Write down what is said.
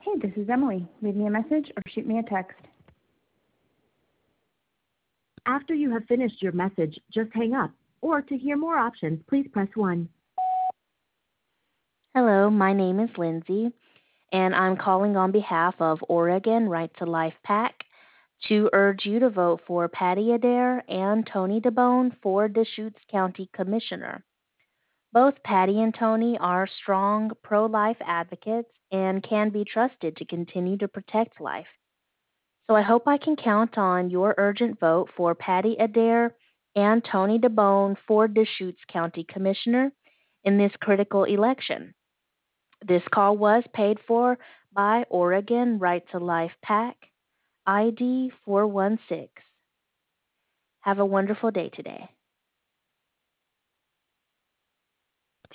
Hey, this is Emily. Leave me a message or shoot me a text. After you have finished your message, just hang up. Or to hear more options, please press 1. Hello, my name is Lindsay, and I'm calling on behalf of Oregon Right to Life PAC to urge you to vote for Patty Adair and Tony DeBone for Deschutes County Commissioner. Both Patty and Tony are strong pro-life advocates and can be trusted to continue to protect life. So I hope I can count on your urgent vote for Patty Adair and Tony DeBone for Deschutes County Commissioner in this critical election. This call was paid for by Oregon Right to Life PAC, ID 416. Have a wonderful day today.